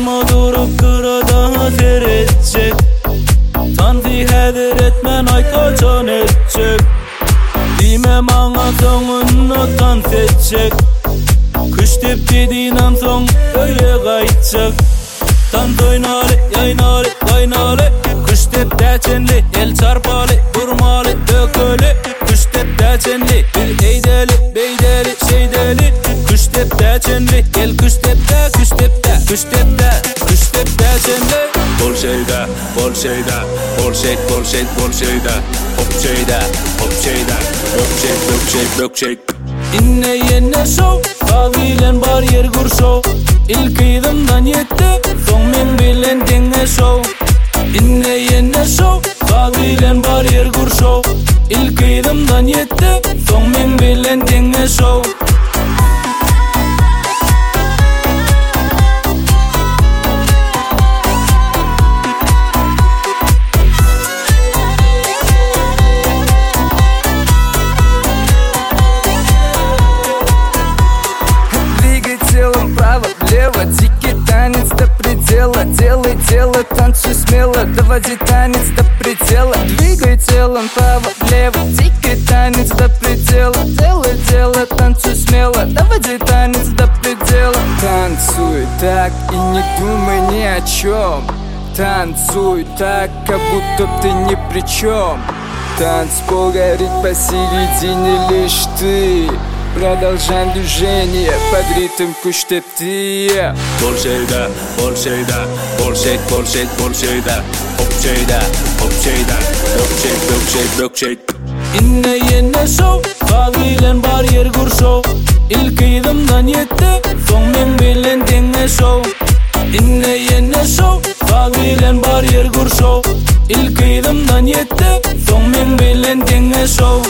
Durma durup kırada seyredecek. Tanzi hedir etmen ayta can edecek. Dime bana sonunu dans edecek. Kış dep dediğinden son öyle kaytacak. Dans oynalı, yaynalı, kaynalı. Kış dep deçenli, el çarpalı, durmalı, dökölü. Kış dep deçenli, bir eydeli, beydeli, şeydeli. Kış dep deçenli, gel kış depte, kış depte, kış depte, kış dep deçenli. Bol şeyde, bol şeyde, bol şey, bol şey, bol şeyde. Hop şeyde, hop şeyde, bök şey, bök şey, bök şey. İnne yenne show, kabilen bariyer gur show. İlk idimdan yetti, son men bilen denge show. İnne yenne show, kabilen bariyer gur show. İlk idimdan yetti, son men bilen denge show. Право-влево, дикий танец до предела. Делай дело, танцуй смело, доводи танец до предела. Двигай телом право-влево, дикий танец до предела. Делай дело, танцуй смело, доводи танец до предела. Танцуй так и не думай ни о чем. Танцуй так, как будто ты ни при чем. Танцпол горит посередине лишь ты. Продолжаем движение под ритм куштепти. Bol şeyde, bol şeyde, bol şey, bol şey, bol şeyde. Hop şeyde, hop şeyde, bök şey, bök şey, bök şey. İnne yenne show, kabilen bariyer gur show. İlk idimdan yetti, son men bilen denge show. İnne yenne show, kabilen bariyer gur show. İlk idimdan yetti, son men bilen denge show.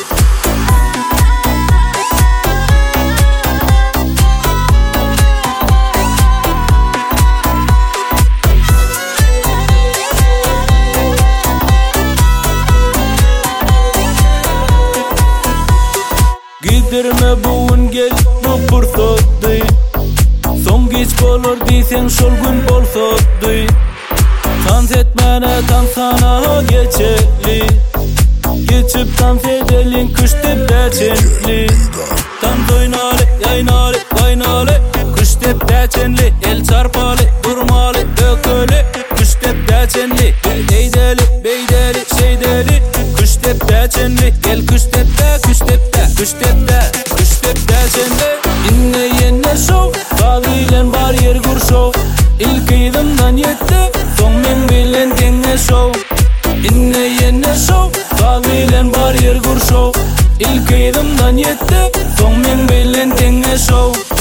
Giderme bugün gel bu fırsatı. Son geç bolur diysen şol gün bolsadı. Dans etmene tam sana geçeli. Geçip dans edelim kış dep deçenli. Dans oynalı, yaynalı, kaynalı. Kış dep deçenli, el çarpalı, durmalı, dökölü. Kış dep deçenli, bir eydeli, beydeli, şeydeli. Kış dep deçenli, gel kış depte, kış depte, kış depte, kış depte sende. İnne yenne show, kabilen bariyer gur show. İlk idimdan yetti, son men bilen denge show. İnne yenne show, kabilen bariyer gur show. İlk idimdan yetti, son men bilen denge show.